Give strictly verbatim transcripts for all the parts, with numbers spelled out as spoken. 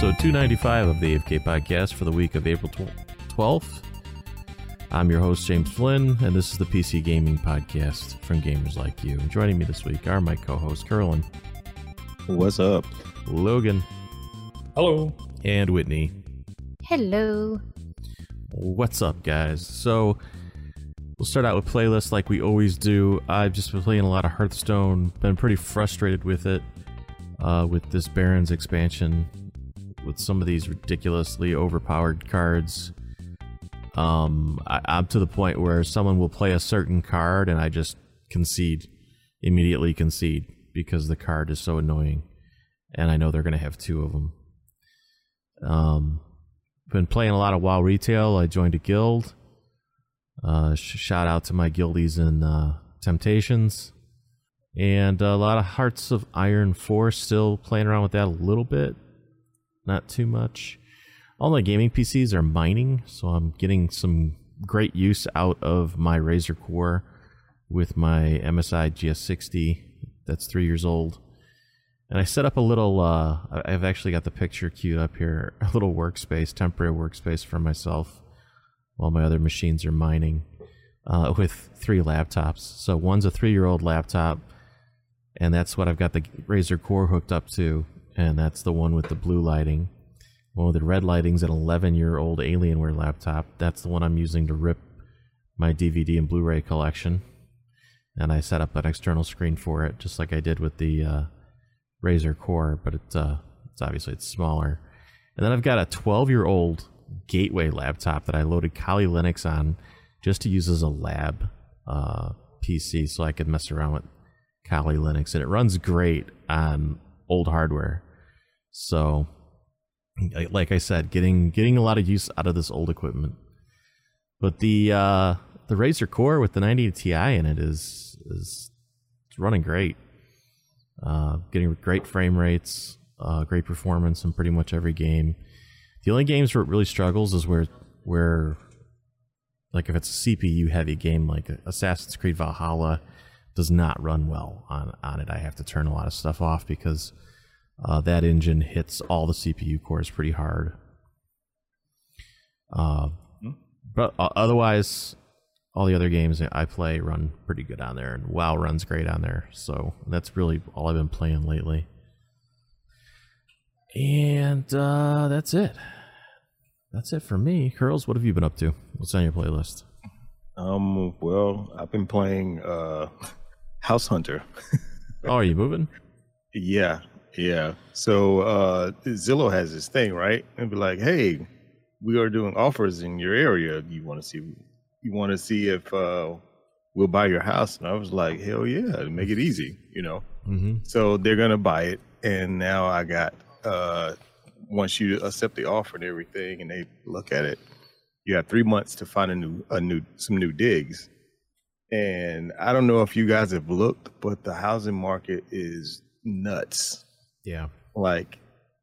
episode two ninety-five of the A F K podcast for the week of April twelfth. I'm your host, James Flynn, and this is the P C Gaming Podcast from gamers like you. Joining me this week are my co-hosts, Curlin. What's up? Logan. Hello. And Whitney. Hello. What's up, guys? So, we'll start out with playlists like we always do. I've just been playing a lot of Hearthstone, been pretty frustrated with it, uh, with this Barons expansion, with some of these ridiculously overpowered cards. Um, I, I'm to the point where someone will play a certain card and I just concede, immediately concede, because the card is so annoying, and I know they're going to have two of them. Um, been playing a lot of WoW Retail. I joined a guild. Uh, sh- shout out to my guildies in uh, Temptations. And a lot of Hearts of Iron four, still playing around with that a little bit. Not too much. All my gaming P Cs are mining, so I'm getting some great use out of my Razer Core with my M S I G S sixty that's three years old. And I set up a little, uh, I've actually got the picture queued up here, a little workspace, temporary workspace for myself while my other machines are mining uh, with three laptops. So one's a three-year-old laptop, and that's what I've got the Razer Core hooked up to, and that's the one with the blue lighting. One with the red lighting's an eleven-year-old Alienware laptop. That's the one I'm using to rip my D V D and Blu-ray collection. And I set up an external screen for it, just like I did with the uh, Razer Core, but it, uh, it's obviously it's smaller. And then I've got a twelve-year-old Gateway laptop that I loaded Kali Linux on just to use as a lab uh, P C, so I could mess around with Kali Linux, and it runs great on old hardware. So, like I said, getting getting a lot of use out of this old equipment. But the uh, the Razer Core with the ninety eighty Ti in it is is it's running great. Uh, getting great frame rates, uh, great performance in pretty much every game. The only games where it really struggles is where where like if it's a C P U heavy game like Assassin's Creed Valhalla does not run well on on it. I have to turn a lot of stuff off because Uh, that engine hits all the C P U cores pretty hard. Uh, but uh, otherwise, all the other games I play run pretty good on there, and WoW runs great on there. So that's really all I've been playing lately. And uh, that's it. That's it for me. Curls, what have you been up to? What's on your playlist? Um. Well, I've been playing uh, House Hunter. Oh, are you moving? Yeah. Yeah. So uh, Zillow has this thing, right? And be like, hey, we are doing offers in your area. You want to see? You want to see if uh, we'll buy your house? And I was like, hell yeah, make it easy, you know. Mm-hmm. So they're gonna buy it, and now I got uh, once you accept the offer and everything, and they look at it, you have three months to find a new, a new, some new digs. And I don't know if you guys have looked, but the housing market is nuts. Yeah, like,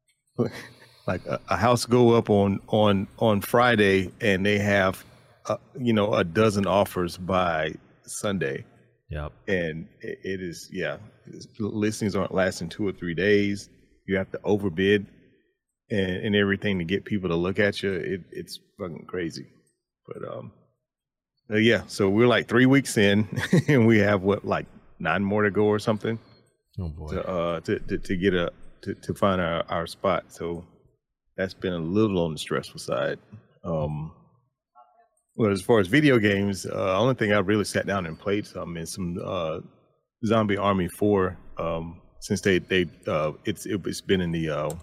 like a, a house go up on on on Friday, and they have, uh, you know, a dozen offers by Sunday. Yep. And it, it is, yeah, it's, listings aren't lasting two or three days. You have to overbid and, and everything to get people to look at you. It, it's fucking crazy. But um, uh, yeah. So we're like three weeks in, and we have what, like nine more to go or something. Oh boy. To, uh, to, to to get a to, to find our, our spot. So that's been a little on the stressful side. Um, well, as far as video games, uh, only thing I really sat down and played some is some uh, Zombie Army four. Um, since they they uh, it's it's been in the uh,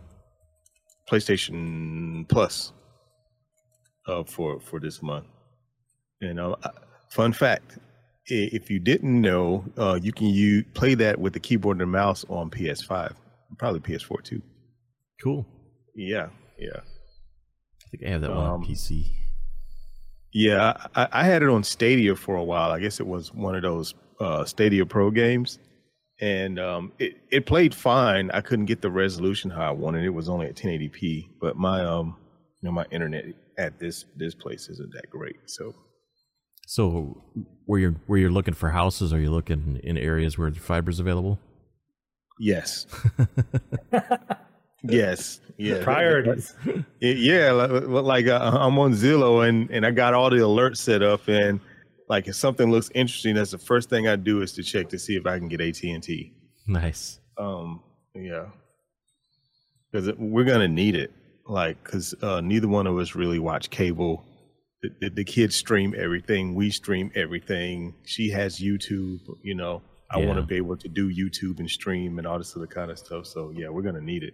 PlayStation Plus uh, for for this month. And uh, fun fact. If you didn't know, uh, you can use, play that with the keyboard and mouse on P S five, probably P S four too. Cool. Yeah, yeah. I think I have that one Um, on P C. Yeah, I, I had it on Stadia for a while. I guess it was one of those uh, Stadia Pro games, and um, it it played fine. I couldn't get the resolution how I wanted. It was only at ten eighty p, but my um, you know, my internet at this this place isn't that great, so. So, where you're where you're looking for houses, are you looking in areas where the fiber's available? Yes. Yes, yeah. Priorities. Yeah, like, like uh, I'm on Zillow and and I got all the alerts set up, and like if something looks interesting, that's the first thing I do is to check to see if I can get A T and T. Nice. Um, yeah, because we're gonna need it. Like, because uh, neither one of us really watch cable. The, the, the kids stream everything. We stream everything. She has YouTube. You know, I Yeah. want to be able to do YouTube and stream and all this other kind of stuff. So yeah, we're gonna need it.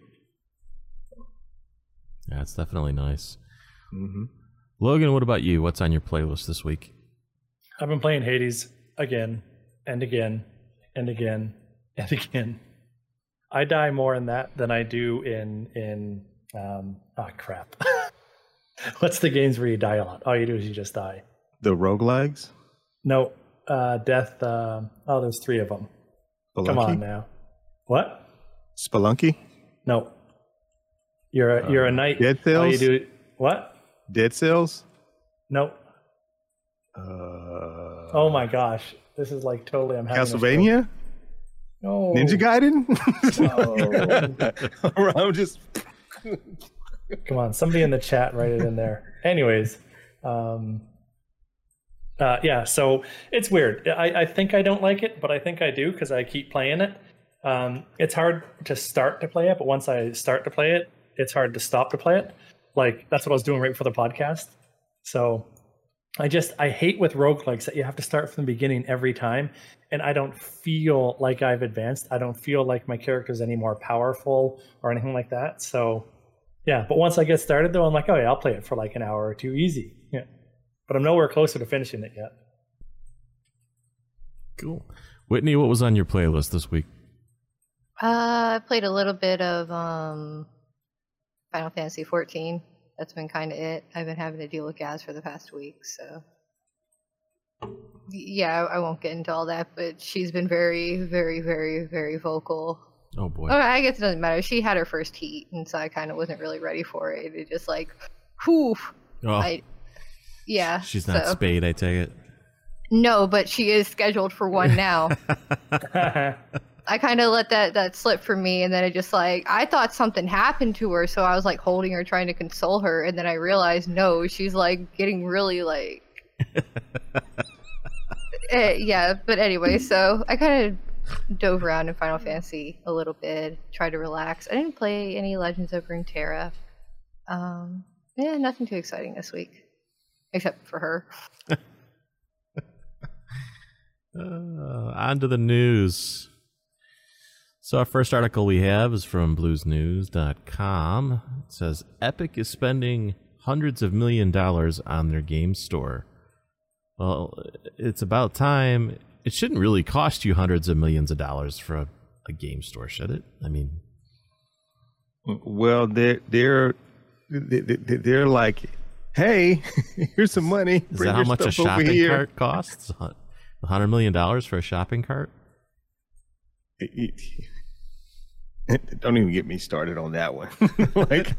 Yeah, it's definitely nice. Mm-hmm. Logan, what about you? What's on your playlist this week? I've been playing Hades again and again and again and again. I die more in that than I do in in um oh crap. What's the games where you die a lot? All you do is you just die. The roguelikes? No, uh death uh, oh there's three of them. Spelunky? Come on now. What? Spelunky? No. You're a, you're a knight. Dead All you Cells? do what? Dead Cells? Nope. Uh, Oh my gosh. This is like totally I'm having a stroke. Castlevania? No. Ninja Gaiden? No. I'm just. Come on, somebody in the chat write it in there. Anyways, um, uh, yeah, so it's weird. I, I think I don't like it, but I think I do because I keep playing it. Um, it's hard to start to play it, but once I start to play it, it's hard to stop to play it. Like, that's what I was doing right before the podcast. So I just, I hate with roguelikes that you have to start from the beginning every time. And I don't feel like I've advanced. I don't feel like my character's any more powerful or anything like that. So yeah, but once I get started though, I'm like, oh yeah, I'll play it for like an hour or two easy. Yeah. But I'm nowhere closer to finishing it yet. Cool. Whitney, what was on your playlist this week? Uh, I played a little bit of um, Final Fantasy fourteen. That's been kind of it. I've been having to deal with Gaz for the past week, so yeah, I won't get into all that. But she's been very, very, very, very vocal. Oh boy. Oh, I guess it doesn't matter. She had her first heat, and so I kind of wasn't really ready for it. It just like, whew. Oh, I, yeah. she's not so. spayed, I take it. No, but she is scheduled for one now. I kind of let that that slip from me, and then it just like I thought something happened to her, so I was like holding her, trying to console her, and then I realized no, she's like getting really like, uh, yeah. But anyway, so I kind of dove around in Final Fantasy a little bit, tried to relax. I didn't play any Legends of Runeterra. Um, yeah, nothing too exciting this week, except for her. Uh, on to the news. So our first article we have is from blues news dot com. It says Epic is spending hundreds of million dollars on their game store. Well, it's about time. It shouldn't really cost you hundreds of millions of dollars for a, a game store, should it? I mean, well, they're they're they're like, hey, here's some money. is Bring that how your much a stuff over shopping here. cart costs? one hundred million dollars for a shopping cart? It- it- don't even get me started on that one. like,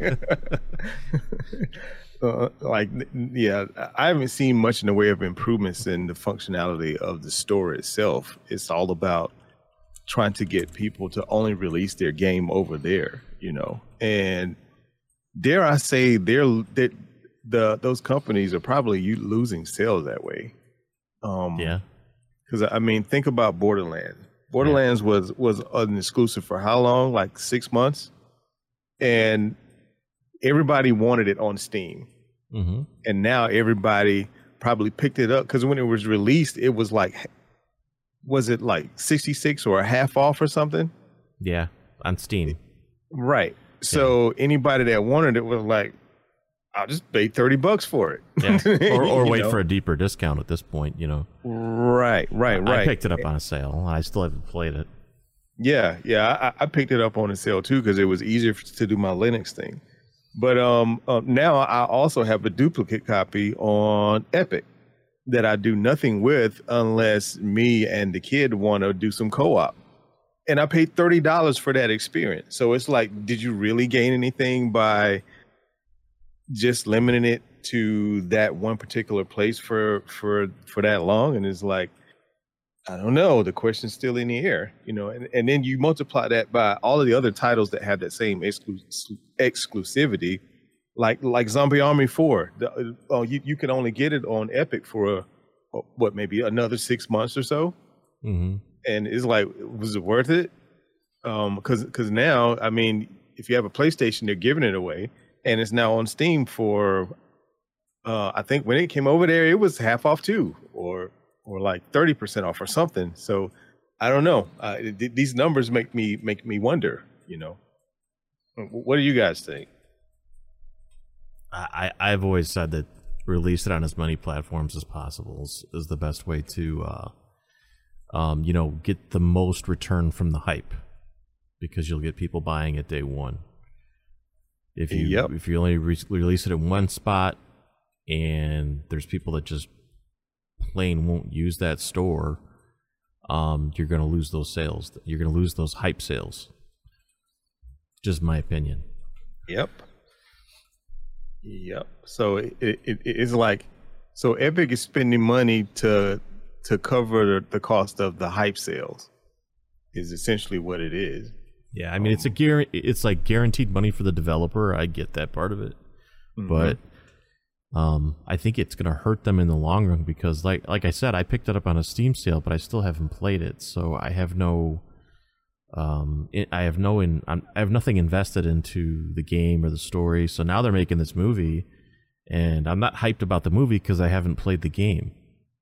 uh, like, yeah, I haven't seen much in the way of improvements in the functionality of the store itself. It's all about trying to get people to only release their game over there, you know. And dare I say, they're that the those companies are probably you losing sales that way. Um, Yeah. Because I mean, think about Borderlands. Borderlands yeah. was was an exclusive for how long? Like six months, and everybody wanted it on Steam. Mm-hmm. And now everybody probably picked it up because when it was released, it was like, was it like sixty-six or a half off or something? Yeah, on Steam. Right. So yeah. anybody that wanted it was like, I'll just pay thirty bucks for it. Yeah. Or, or wait know? for a deeper discount at this point, you know. Right, right, right. I picked it up on a sale. I still haven't played it. Yeah, yeah. I, I picked it up on a sale too because it was easier to do my Linux thing. But um, uh, now I also have a duplicate copy on Epic that I do nothing with unless me and the kid want to do some co-op. And I paid thirty dollars for that experience. So it's like, did you really gain anything by just limiting it to that one particular place for for for that long? And it's like, I don't know. The question's still in the air, you know, and, and then you multiply that by all of the other titles that have that same exclu- exclusivity, like like Zombie Army four. The, uh, you you can only get it on Epic for a, what, maybe another six months or so, Mm-hmm. and it's like, was it worth it? Um, because because now, I mean, if you have a PlayStation, they're giving it away, and it's now on Steam for, uh, I think when it came over there, it was half off too, or or like thirty percent off or something. So I don't know. Uh, th- these numbers make me make me wonder, you know. What do you guys think? I, I've always said that release it on as many platforms as possible is, is the best way to, uh, um, you know, get the most return from the hype, because you'll get people buying it day one. If you Yep. if you only re- release it in one spot, and there's people that just plain won't use that store, um, you're going to lose those sales. You're going to lose those hype sales. Just my opinion. Yep. Yep. So it, it, it's like, so Epic is spending money to to cover the cost of the hype sales, is essentially what it is. Yeah, I mean, it's a guar- It's like guaranteed money for the developer. I get that part of it, Mhm. but um, I think it's going to hurt them in the long run, because, like like I said, I picked it up on a Steam sale, but I still haven't played it, so I have no, um, it, I have no, in, I'm, I have nothing invested into the game or the story. So now they're making this movie, and I'm not hyped about the movie because I haven't played the game.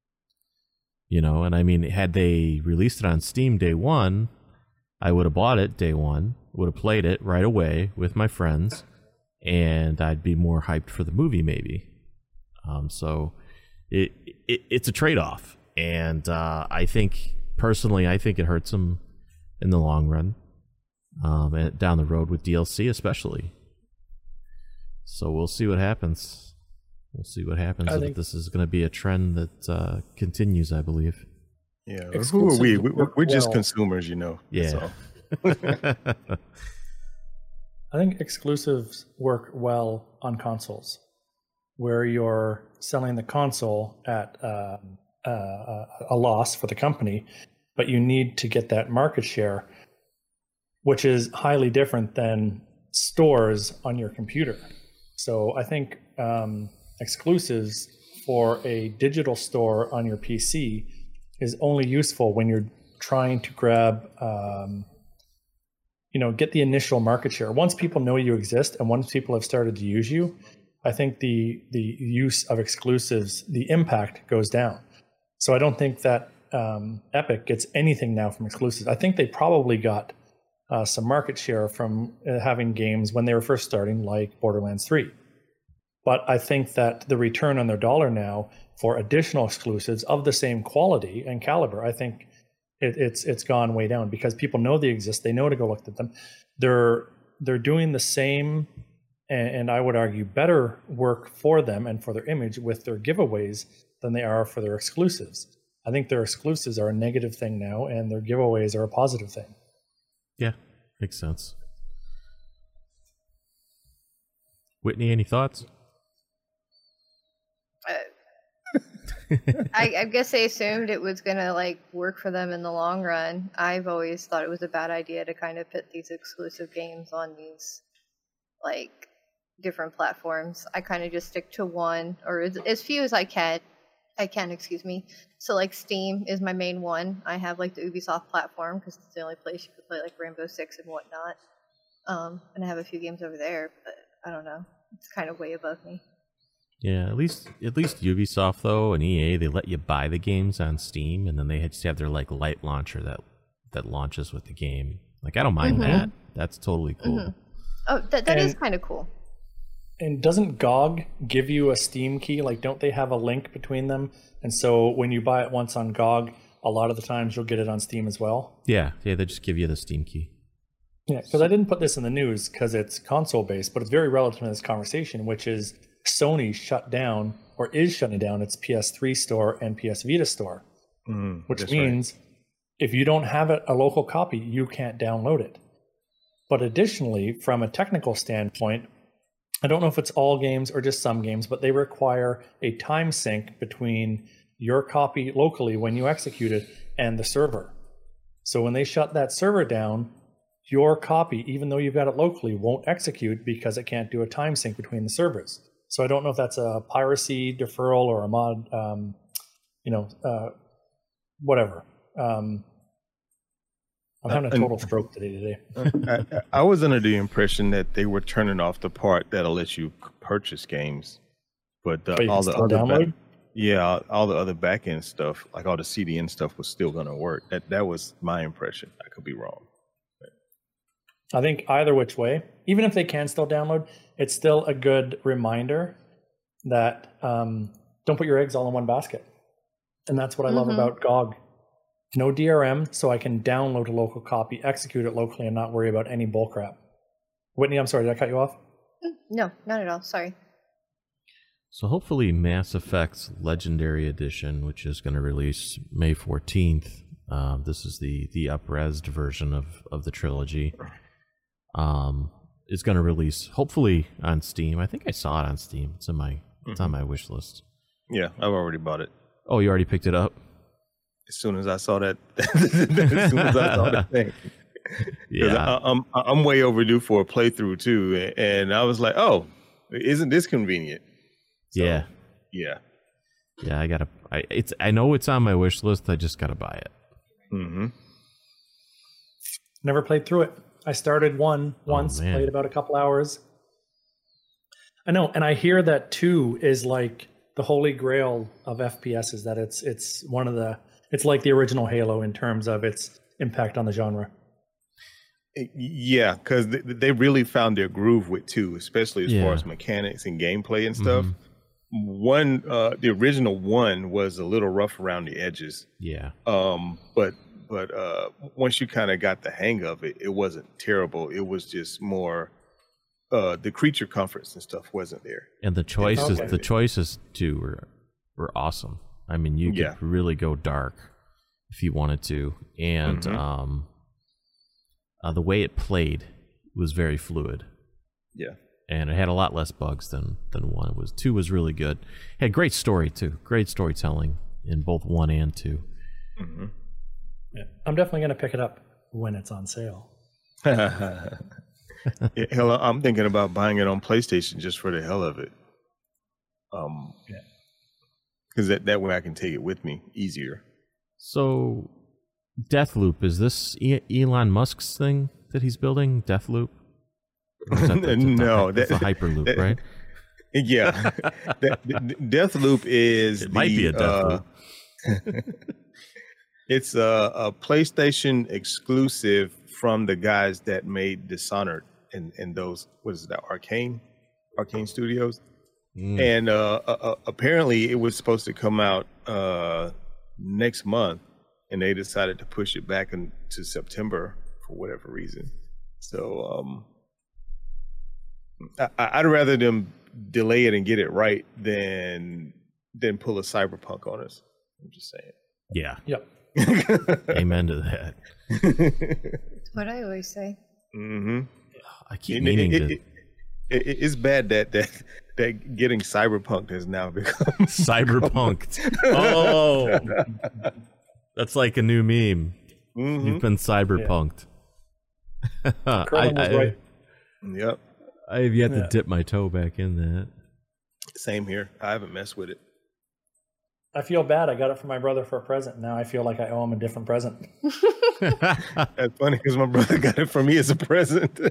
You know, and I mean, had they released it on Steam day one, I would have bought it day one, would have played it right away with my friends, and I'd be more hyped for the movie maybe. Um, so it, it it's a trade-off, and uh, I think personally, I think it hurts them in the long run, um, and down the road with D L C especially. So we'll see what happens. We'll see what happens. I If think- this is going to be a trend that uh, continues, I believe. Yeah. Who are Exclusives we? we we're, work we're just well. consumers, you know. That's Yeah. all. I think exclusives work well on consoles, where you're selling the console at uh, uh, a loss for the company, but you need to get that market share, which is highly different than stores on your computer. So I think um, exclusives for a digital store on your P C is only useful when you're trying to grab um, you know, get the initial market share. Once people know you exist and once people have started to use you, I think the the use of exclusives, the impact goes down. So I don't think that um, Epic gets anything now from exclusives. I think they probably got uh, some market share from uh, having games when they were first starting, like Borderlands three. But I think that the return on their dollar now for additional exclusives of the same quality and caliber, I think It, it's it's gone way down, because people know they exist. They know to go look at them. They're they're doing the same, and, and I would argue better work for them and for their image with their giveaways than they are for their exclusives. I think their exclusives are a negative thing now, and their giveaways are a positive thing. Yeah, makes sense. Whitney, any thoughts? I, I guess they assumed it was gonna like work for them in the long run. I've always thought it was a bad idea to kind of put these exclusive games on these like different platforms. I kind of just stick to one, or as, as few as I can. I can, excuse me. So like Steam is my main one. I have like the Ubisoft platform because it's the only place you could play like Rainbow Six and whatnot. Um, and I have a few games over there, but I don't know. It's kind of way above me. Yeah, at least at least Ubisoft though and E A, they let you buy the games on Steam, and then they just have their like light launcher that that launches with the game. Like I don't mind Mhm. that. That's totally cool. Mhm. Oh, that that is And- kind of cool. And doesn't G O G give you a Steam key? Like, don't they have a link between them? And so when you buy it once on G O G, a lot of the times you'll get it on Steam as well. Yeah, yeah, they just give you the Steam key. Yeah, because I didn't put this in the news because it's console based, but it's very relevant to this conversation, which is Sony shut down or is shutting down its P S three store and P S Vita store, Mm, which that's right. means if you don't have it, a local copy, you can't download it. But additionally, from a technical standpoint, I don't know if it's all games or just some games, but they require a time sync between your copy locally when you execute it and the server. So when they shut that server down, your copy, even though you've got it locally, won't execute because it can't do a time sync between the servers. So I don't know if that's a piracy deferral or a mod, um, you know, uh, whatever. Um, I'm having a total stroke today. today. I, I was under the impression that they were turning off the part that'll let you purchase games, but, uh, but all the other download. Back, yeah, all the other back end stuff, like all the C D N stuff, was still going to work. That that was my impression. I could be wrong. I think either which way, even if they can still download, it's still a good reminder that um, don't put your eggs all in one basket. And that's what I love Mhm. about G O G. No D R M, so I can download a local copy, execute it locally, and not worry about any bullcrap. Whitney, I'm sorry, did I cut you off? No, not at all. Sorry. So hopefully Mass Effect's Legendary Edition, which is going to release May fourteenth, uh, this is the the up-resed version of, of the trilogy, um, is going to release hopefully on Steam. I think I saw it on Steam. It's in my mm-hmm. it's on my wish list. Yeah, I've already bought it. Oh, you already picked it up? As soon as I saw that, as soon as I saw that thing. Yeah, I, I'm I'm way overdue for a playthrough too, and I was like, oh, isn't this convenient? So, yeah, yeah, yeah. I gotta. I it's. I know it's on my wish list. I just gotta buy it. Mm-hmm. Never played through it. I started one once, oh, played about a couple hours. I know, and I hear that two is like the holy grail of F P Ss. That it's it's one of the it's like the original Halo in terms of its impact on the genre. Yeah, because they really found their groove with two, especially as yeah. far as mechanics and gameplay and stuff. Mm-hmm. One, uh, the original one was a little rough around the edges. Yeah. Um, but but uh, once you kind of got the hang of it, it wasn't terrible. It was just more uh, the creature comforts and stuff wasn't there. And the choices, okay. the choices too were were awesome. I mean, you could yeah. really go dark if you wanted to, and mm-hmm. um, uh, the way it played was very fluid. Yeah. And it had a lot less bugs than than one. It was two was really good. It had great story too, great storytelling in both one and two. Mm-hmm. Yeah, I'm definitely going to pick it up when it's on sale. yeah, hell, I'm thinking about buying it on PlayStation just for the hell of it. Um, yeah, because that that way I can take it with me easier. So, Deathloop, is this e- Elon Musk's thing that he's building? Deathloop. That the, no, that's that, a Hyperloop, that, right? Yeah, that, Deathloop is. It the, might be a Deathloop. Uh, it's a, a PlayStation exclusive from the guys that made Dishonored and and those what is that Arcane, Arcane Studios, mm. and uh, uh, apparently it was supposed to come out uh, next month, and they decided to push it back into September for whatever reason. So. Um, I, I'd rather them delay it and get it right than than pull a Cyberpunk on us. I'm just saying. Yeah. Yep. Amen to that. That's what I always say. Mm-hmm. I keep it, meaning it, to. It, it, it, it's bad that that that getting Cyberpunk has now become Cyberpunked. Oh, that's like a new meme. Mm-hmm. You've been Cyberpunked. Yeah. I, was I, right. Yep. I have yet yeah. to dip my toe back in that. Same here. I haven't messed with it. I feel bad. I got it for my brother for a present. Now I feel like I owe him a different present. That's funny because my brother got it for me as a present.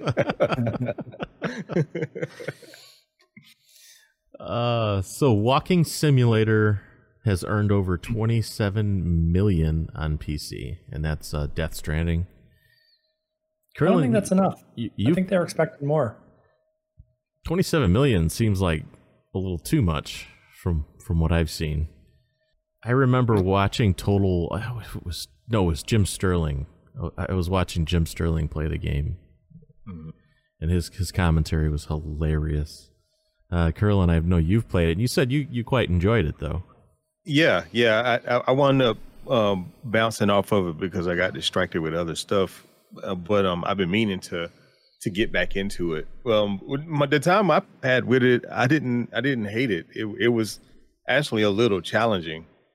uh, so Walking Simulator has earned over twenty-seven million on P C, and that's uh, Death Stranding. Currently, I don't think that's enough. You, I think they're expecting more. twenty-seven million seems like a little too much from from what I've seen. I remember watching Total. It was no, it was Jim Sterling. I was watching Jim Sterling play the game, mm-hmm. and his his commentary was hilarious. Uh, Curlin, I know you've played it, and you said you, you quite enjoyed it, though. Yeah, yeah. I I, I wound up um, bouncing off of it because I got distracted with other stuff. Uh, but um, I've been meaning to to get back into it. Um, my, the time I had with it, I didn't I didn't hate it. It it was actually a little challenging.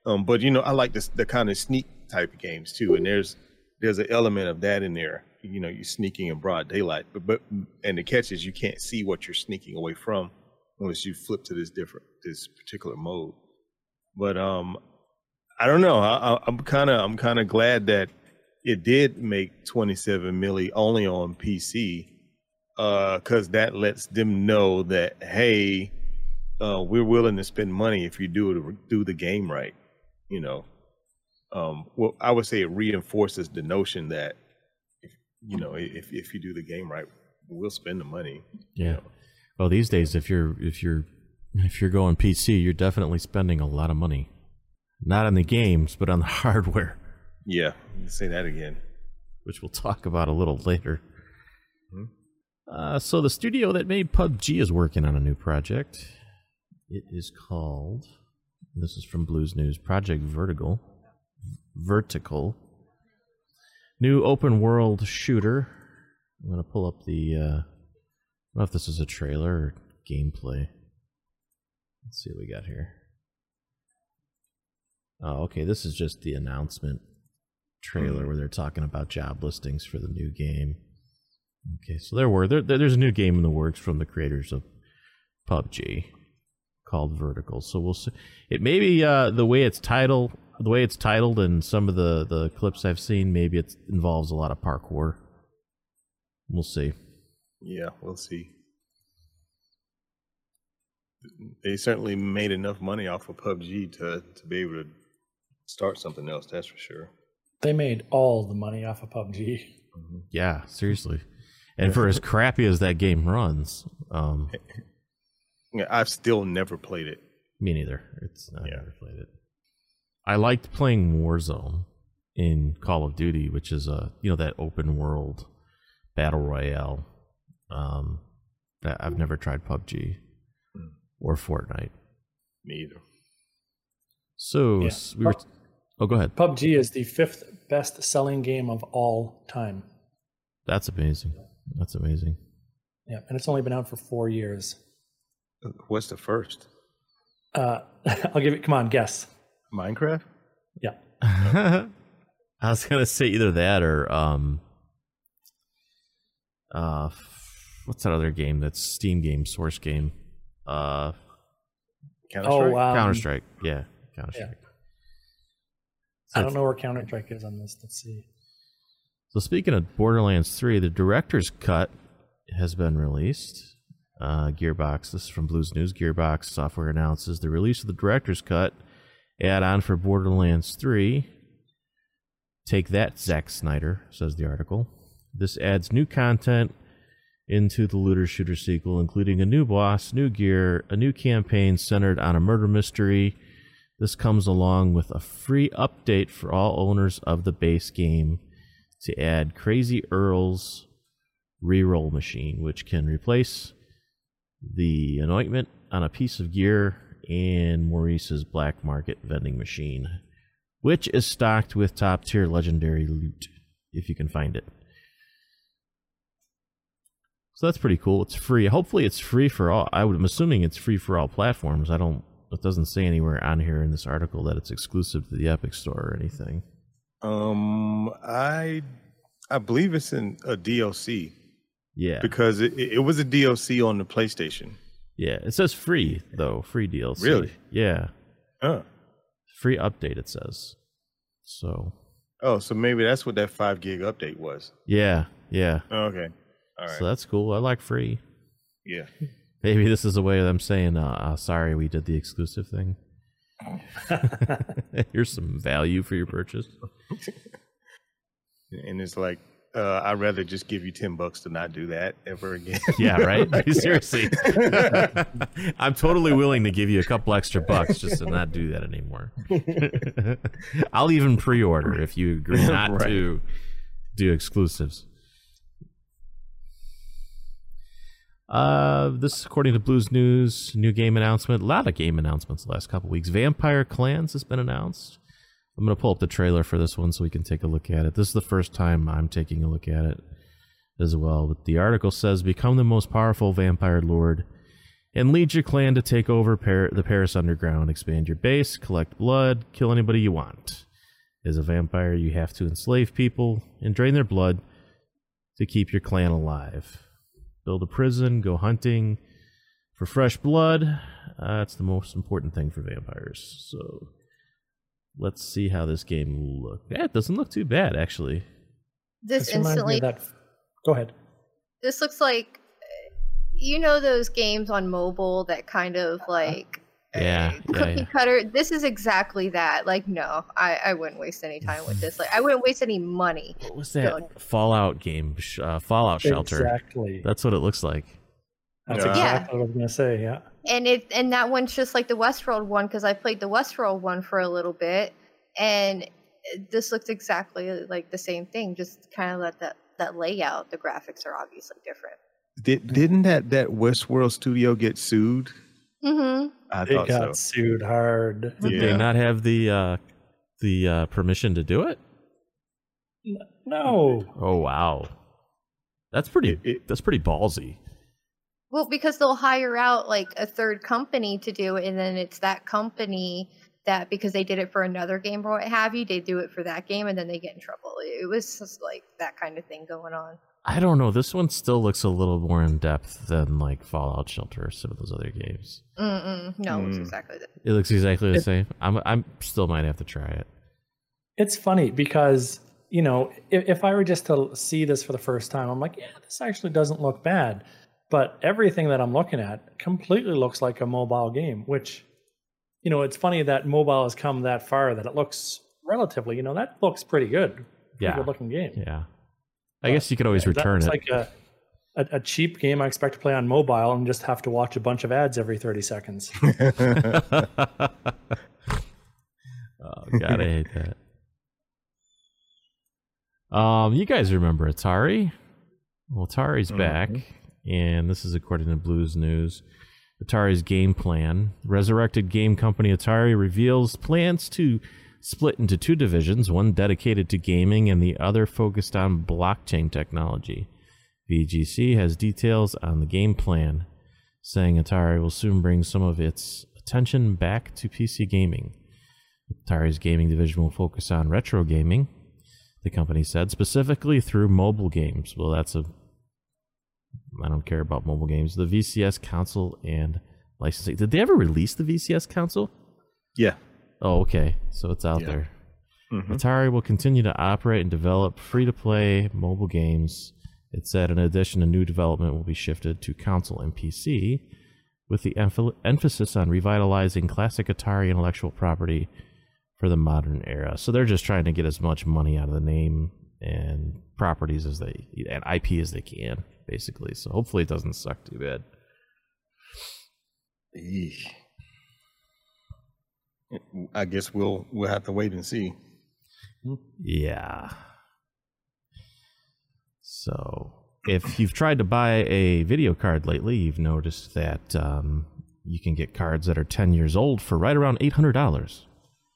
Um, but you know, I like this the kind of sneak type of games too, and there's there's an element of that in there. You know, you're sneaking in broad daylight, but but and the catch is you can't see what you're sneaking away from unless you flip to this different this particular mode. But um, I don't know. I, I'm kind of I'm kind of glad that it did make twenty-seven milli only on P C, because uh, that lets them know that hey, uh, we're willing to spend money if you do it, do the game right. You know, um, well, I would say it reinforces the notion that if, you know if if you do the game right, we'll spend the money. Yeah. You know? Well, these days, if you're if you're if you're going P C, you're definitely spending a lot of money, not on the games, but on the hardware. Yeah, say that again. Which we'll talk about a little later. Mm-hmm. Uh, so the studio that made P U B G is working on a new project. It is called, this is from Blues News, Project Vertical. Vertical. New open world shooter. I'm going to pull up the, uh, I don't know if this is a trailer or gameplay. Let's see what we got here. Oh, okay, this is just the announcement trailer mm-hmm. where they're talking about job listings for the new game. Okay, so there were there, there's a new game in the works from the creators of P U B G called Vertical. So we'll see. It may be uh, the way it's titled, the way it's titled, and some of the the clips I've seen. Maybe it involves a lot of parkour. We'll see. Yeah, we'll see. They certainly made enough money off of P U B G to to be able to start something else. That's for sure. They made all the money off of P U B G. Mm-hmm. Yeah, seriously. And for as crappy as that game runs, um, yeah, I've still never played it. Me neither. It's I yeah. never played it. I liked playing Warzone in Call of Duty, which is a you know that open world battle royale. Um, that I've never tried P U B G hmm. or Fortnite. Me either. So yeah. we were. Oh, go ahead. P U B G is the fifth best-selling game of all time. That's amazing. That's amazing. Yeah, and it's only been out for four years. What's the first? Uh, I'll give it. Come on, guess. Minecraft? Yeah. I was gonna say either that or um. Uh, what's that other game? That's Steam game, Source game. Uh, Counter Strike. Oh, um, Counter Strike. Yeah, Counter Strike. Yeah. I don't know where Counter Strike is on this. Let's see. So speaking of Borderlands three, the director's cut has been released. Uh, Gearbox, this is from Blues News. Gearbox Software announces the release of the director's cut add-on for Borderlands three. Take that, Zack Snyder, says the article. This adds new content into the looter shooter sequel, including a new boss, new gear, a new campaign centered on a murder mystery. This comes along with a free update for all owners of the base game to add Crazy Earl's reroll machine, which can replace the anointment on a piece of gear and Maurice's black market vending machine, which is stocked with top-tier legendary loot, if you can find it. So that's pretty cool. It's free. Hopefully it's free for all. I would, I'm assuming it's free for all platforms. I don't, it doesn't say anywhere on here in this article that it's exclusive to the Epic Store or anything. Um, I I believe it's in a D L C. Yeah. Because it, it was a D L C on the PlayStation. Yeah. It says free, though. Free D L C. Really? Yeah. Huh. Free update, it says. So. Oh, so maybe that's what that five gig update was. Yeah. Yeah. Okay. All right. So that's cool. I like free. Yeah. Maybe this is a way of them saying, uh, uh, sorry, we did the exclusive thing. Here's some value for your purchase. And it's like, uh, I'd rather just give you ten bucks to not do that ever again. Yeah, right? Seriously. I'm totally willing to give you a couple extra bucks just to not do that anymore. I'll even pre-order if you agree not right. to do exclusives. Uh, this is according to Blues News, new game announcement. A lot of game announcements the last couple weeks. Vampire Clans has been announced. I'm going to pull up the trailer for this one so we can take a look at it. This is the first time I'm taking a look at it as well. But the article says, become the most powerful vampire lord and lead your clan to take over Par- the Paris Underground, expand your base, collect blood, kill anybody you want. As a vampire, you have to enslave people and drain their blood to keep your clan alive. Build a prison, go hunting for fresh blood. Uh, that's the most important thing for vampires. So let's see how this game looks. Yeah, it doesn't look too bad, actually. This, This reminds me instantly. of that. Go ahead. This looks like, you know, those games on mobile that kind of like Yeah, uh, yeah, cookie yeah. cutter. This is exactly that. Like, no, I, I wouldn't waste any time with this. Like, I wouldn't waste any money. What was that Don't. Fallout game? Sh- Uh, Fallout Shelter. Exactly. That's what it looks like. That's Yeah. exactly what I was going to say. Yeah. And it and that one's just like the Westworld one because I played the Westworld one for a little bit, and this looks exactly like the same thing. Just kind of like that that layout. The graphics are obviously different. Did didn't that that Westworld studio get sued? Mm-hmm. I They thought got so. sued hard. Did Yeah. they not have the uh, the uh, permission to do it? No. Oh wow, that's pretty. It- it- that's pretty ballsy. Well, because they'll hire out like a third company to do it, and then it's that company that because they did it for another game or what have you, they do it for that game, and then they get in trouble. It was just like that kind of thing going on. I don't know. This one still looks a little more in depth than like Fallout Shelter or some of those other games. Mm-mm. No, it's Mm. exactly that. It looks exactly the It- same. I'm. I'm still might have to try it. It's funny because, you know, if, if I were just to see this for the first time, I'm like, yeah, this actually doesn't look bad. But everything that I'm looking at completely looks like a mobile game, which, you know, it's funny that mobile has come that far that it looks relatively, you know, that looks pretty good. Pretty Yeah. good looking game. Yeah. I guess you could always That return looks it. like a, a, a cheap game I expect to play on mobile and just have to watch a bunch of ads every thirty seconds. Oh God, I hate that. Um, you guys remember Atari? Well, Atari's Mhm. back, and this is according to Blues News. Atari's game plan. Resurrected game company Atari reveals plans to split into two divisions, one dedicated to gaming and the other focused on blockchain technology. V G C has details on the game plan, saying Atari will soon bring some of its attention back to P C gaming. Atari's gaming division will focus on retro gaming, the company said, specifically through mobile games. Well, that's a... I don't care about mobile games. The V C S console and licensing. Did they ever release the V C S console? Yeah. Oh, okay. So it's out Yeah. there. Mhm. Atari will continue to operate and develop free-to-play mobile games. It said, in addition, a new development will be shifted to console and P C, with the emph- emphasis on revitalizing classic Atari intellectual property for the modern era. So they're just trying to get as much money out of the name and properties as they and I P as they can, basically. So hopefully it doesn't suck too bad. Eesh. I guess we'll we'll have to wait and see. Yeah. So, if you've tried to buy a video card lately, you've noticed that um, you can get cards that are ten years old for right around eight hundred dollars.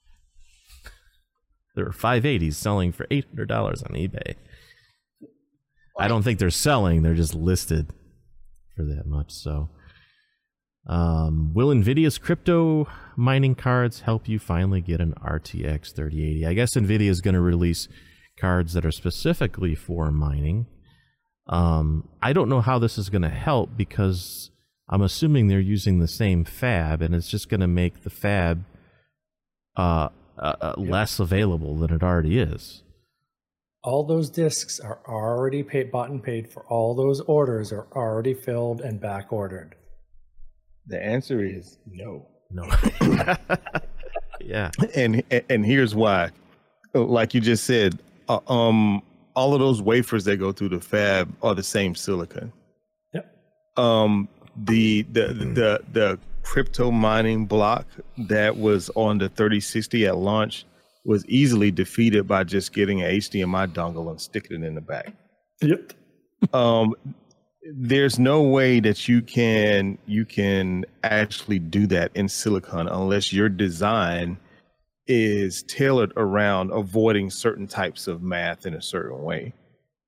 There are five eighties selling for eight hundred dollars on eBay. I don't think they're selling, they're just listed for that much. So, um, will NVIDIA's crypto mining cards help you finally get an R T X thirty eighty? I guess NVIDIA is going to release cards that are specifically for mining. Um, I don't know how this is going to help because I'm assuming they're using the same fab, and it's just going to make the fab uh, uh, uh, less available than it already is. All those discs are already paid, bought and paid for. All those orders are already filled and back ordered. The answer is no. No. Yeah. And and here's why. Like you just said, uh, um, all of those wafers that go through the fab are the same silicon. Yep. Um, the the the the crypto mining block that was on the thirty sixty at launch was easily defeated by just getting an H D M I dongle and sticking it in the back. Yep. Um, there's no way that you can you can actually do that in silicon unless your design is tailored around avoiding certain types of math in a certain way.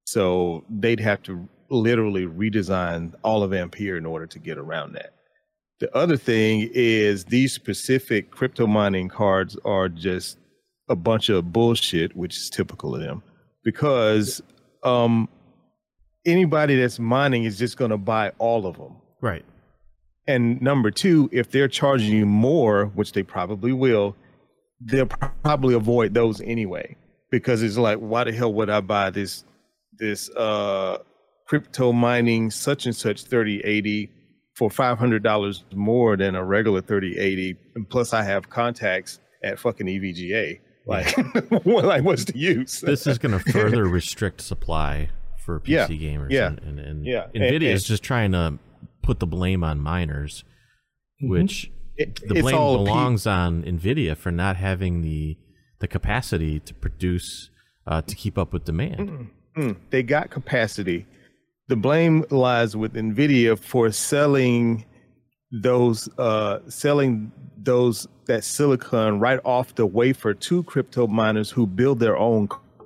So they'd have to literally redesign all of Ampere in order to get around that. The other thing is these specific crypto mining cards are just a bunch of bullshit, which is typical of them, because um, anybody that's mining is just going to buy all of them. Right. And number two, if they're charging you more, which they probably will, they'll probably avoid those anyway, because it's like, why the hell would I buy this this uh, crypto mining such and such thirty eighty for five hundred dollars more than a regular thirty eighty, and plus I have contacts at fucking E V G A. Like, like what's the use? This is going to further restrict supply for P C yeah, gamers. Yeah, and, and, and yeah. NVIDIA and, is just trying to put the blame on miners, mm-hmm. which it, the blame belongs on NVIDIA for not having the the capacity to produce, uh, to keep up with demand. Mm-hmm. They got capacity. The blame lies with NVIDIA for selling those uh, selling those that silicon right off the wafer to crypto miners who build their own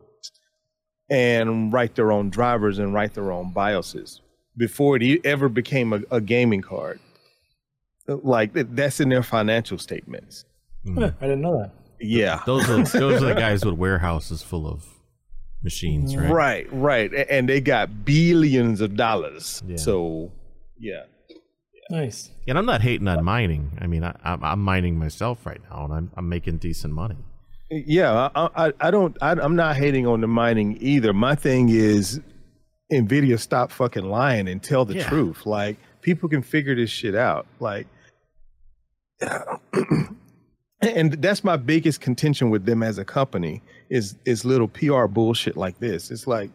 and write their own drivers and write their own BIOSes before it ever became a, a gaming card. Like, that's in their financial statements. Mm. I didn't know that. Yeah, those are those are the guys with warehouses full of machines, right? Right, right, and they got billions of dollars. Yeah. So, yeah. Nice. And I'm not hating on mining. I mean, I, I'm, I'm mining myself right now, and I'm I'm making decent money. Yeah, I I, I don't. I, I'm not hating on the mining either. My thing is, NVIDIA, stop fucking lying and tell the yeah. truth. Like, people can figure this shit out. Like, and that's my biggest contention with them as a company is is little P R bullshit like this. It's like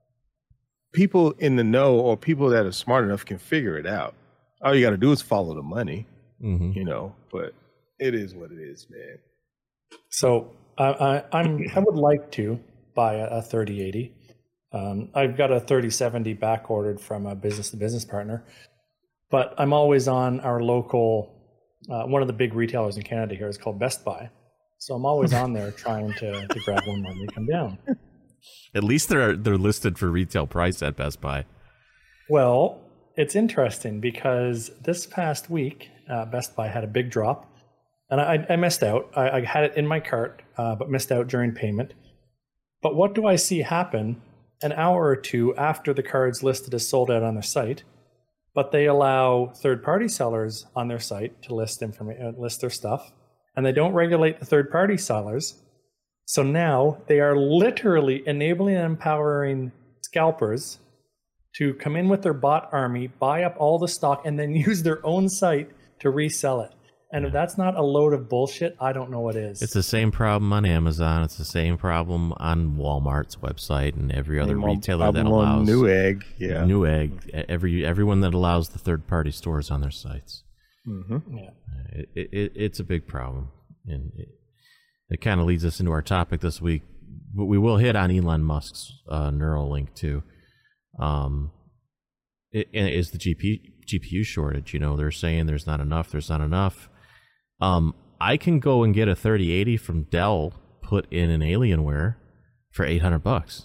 people in the know or people that are smart enough can figure it out. All you got to do is follow the money, mm-hmm. you know. But it is what it is, man. So I, I, I'm I would like to buy a, a thirty eighty. Um, I've got a thirty seventy back ordered from a business to business partner, but I'm always on our local. Uh, one of the big retailers in Canada here is called Best Buy, so I'm always on there trying to, to grab one when they come down. At least they're they're listed for retail price at Best Buy. Well, it's interesting because this past week, uh, Best Buy had a big drop, and I, I missed out. I, I had it in my cart, uh, but missed out during payment. But what do I see happen an hour or two after the card's listed as sold out on their site? But they allow third-party sellers on their site to list informa- list their stuff, and they don't regulate the third-party sellers. So now they are literally enabling and empowering scalpers to come in with their bot army, buy up all the stock, and then use their own site to resell it. And if that's not a load of bullshit, I don't know what is. It's the same problem on Amazon. It's the same problem on Walmart's website and every other same retailer that allows Newegg. Yeah, Newegg. Every everyone that allows the third-party stores on their sites. Mm-hmm. Yeah, it, it, it's a big problem, and it, it kind of leads us into our topic this week. But we will hit on Elon Musk's uh, Neuralink too. Um, it, and it is the G P, G P U shortage. You know, they're saying there's not enough. There's not enough. Um, I can go and get a thirty eighty from Dell, put in an Alienware for eight hundred bucks,